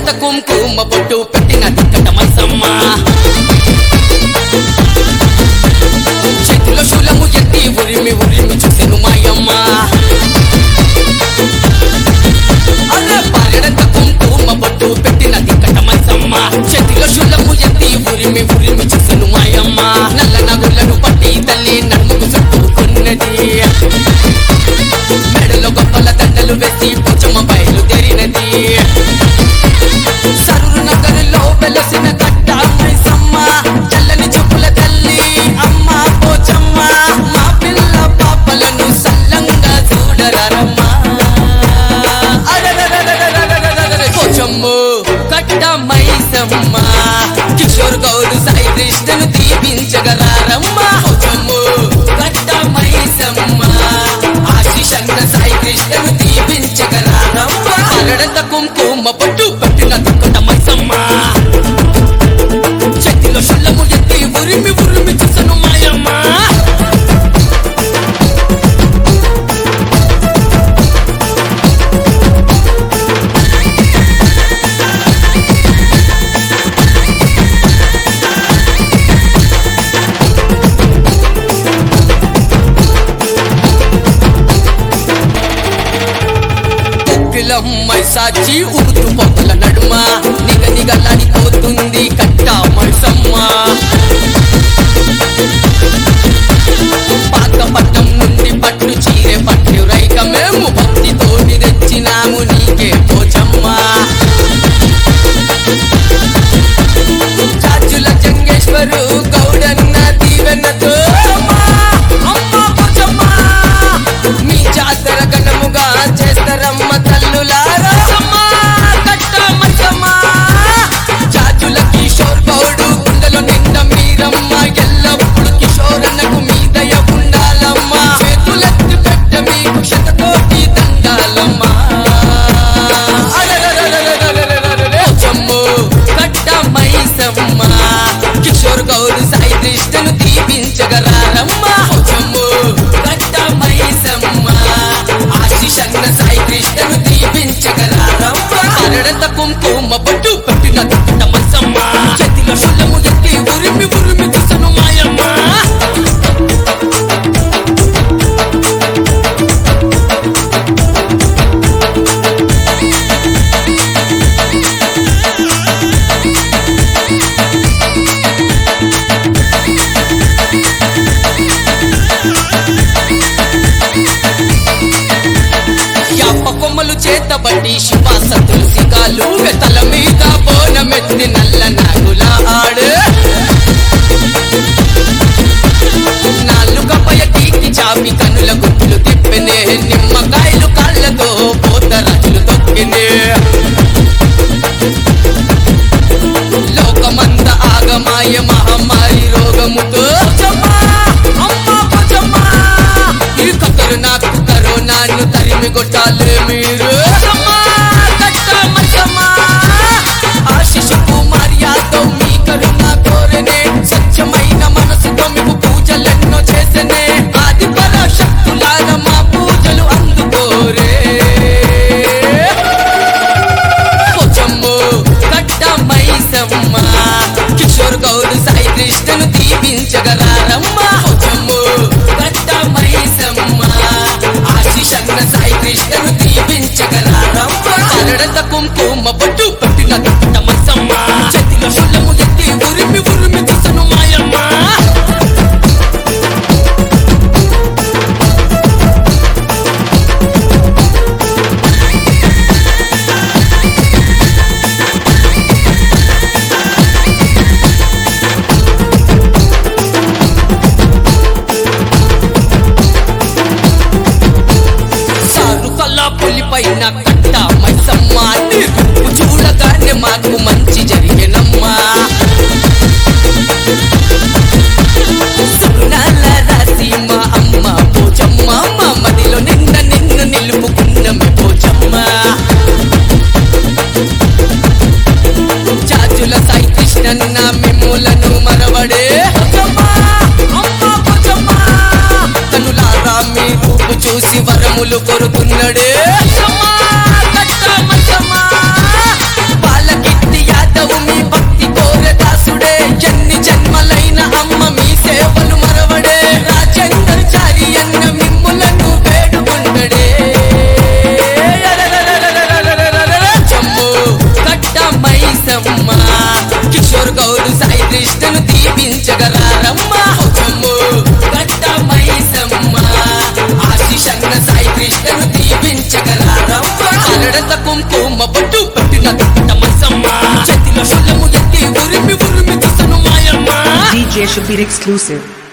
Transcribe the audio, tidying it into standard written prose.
పరడంత కుంకుమ బొట్టు పెట్టిన దిక్కట మైసమ్మ చేతిలో శూలము ఎత్తి ఉరిమి ఉరిమి చూసెను మాయమ్మ అలా పరడంత కుంకుమ బొట్టు పెట్టిన దిక్కట మైసమ్మ చేతిలో శూలము ఎత్తి ఉరిమి ఉరిమి చూసెను మాయమ్మ నల్ల నగులను పట్టి తల్లి నడుముకు చుట్టుకున్నది మెడలో గొప్పల దండలు వేసి పోచమ్మ బయలుదేరినది సరురు నగరులో వెలసిన కట్ట మైసమ్మ చల్లని చూపుల తల్లి అమ్మ పోచమ్మ మా పిల్ల పాపలను సల్లంగా చూడరమ్మ పోచమ్మ కట్ట మైసమ్మ కిషోర్ గౌడ్ సాయి కృష్ణను దీపించగలరమ్మ పోచమ్మ కట్ట మైసమ్మ ఆశీషన్న సాయి కృష్ణను దీపించగలరమ్మ పరడంత కుంకుమ పట్టు పట్టిన దుక్కట మైసమ్మ చేతిలో శూలము ఎత్తి ఉరిమి ఉరిమి చూసెను మాయమ్మ మైసాచి ఊతు పొగల నడుమ నిగ నిగలాడిపోతుంది కట్ట మైసమ్మ పాతపట్నం నుండి పట్టు చీరె పట్టు రైక మేము భక్తితోని తెచ్చినాము నీకే పోచమ్మ చాచుల జంగేశ్వరు గౌడన్న దీవెనతో మీ జాతర ఘనముగా చేస్తారమ్మ తల్లులారా కట్ట మైసమ్మ చాచుల కిషోర్ గౌడు గుండెలో నిండా మీరమ్మ ఎల్లప్పుడు కిషోరన్నకు మీ దయ ఉండాలమ్మ చేతులెత్తి పెట్ట మీకు శతకోటి దండాలమ్మ కట్ట మైసమ్మ కిషోర్ గౌడు సాయి కృష్ణను దీపించగలరమ్మ కట్ట మైసమ్మ ఆశీషన్న సాయి కృష్ణను దీపించగలరమ్మ పరడంత కుంకుమ బొట్టు పెట్టిన దిక్కట మైసమ్మ చేతిలో శూలము ఎత్తి ఉరిమి ఉరిమి చూసెను మాయమ్మ కొమ్మలు చేతబట్టి శివాస తులసికాలు తల మీద బోనమెత్తి నల్ల నాగుల ఆడు నాలుక పయటీకి చాపి కనుల గుట్టులు తిప్పెనే నిమ్మకాయలు కాళ్ళతో పోత రాజులు తొక్కినే లోకమంత ఆగమాయ మహమ్మారి రోగముతో నాకు కరోనాను తరిమి కొట్టాలి మీరు కట్ట మైసమ్మ ఆశిష కుమార్యాతో మీ కరుణ కోరనే స్వచ్ఛమైన మనసుతో మీకు పూజలెన్నో చేసనే ఆది పరాశక్తులార మా పూజలు అందుకోరే పోచమ్మ కట్ట మైసమ్మ కిషోర్ గౌడ్ సాయి కృష్ణను దీపించగలరమ్మ పోచమ్మ కట్ట మైసమ్మ ఆశీషన్న సాయి కృష్ణను దీపించగలరమ్మ పరడంత కుంకుమ బొట్టు పెట్టిన దిక్కట మైసమ్మ చేతిలో శూలము ఎత్తి ఉరిమి ఉరిమి చూసెను మాయమ్మ పులిపైన కట్ట మైసమ్మ చూడగానే మాకు మంచి జరిగినమ్మా సుగుణాల రాసి మా అమ్మ పోచమ్మ మా మదిలో నిన్ను నిలుపుకున్నమే పోచమ్మ చాచుల సాయి కృష్ణన్న మిమ్ములను మరవడే కనులారా మీ రూపు చూసి వరములు కొరుకున్నడే బాలక Yashubir exclusive.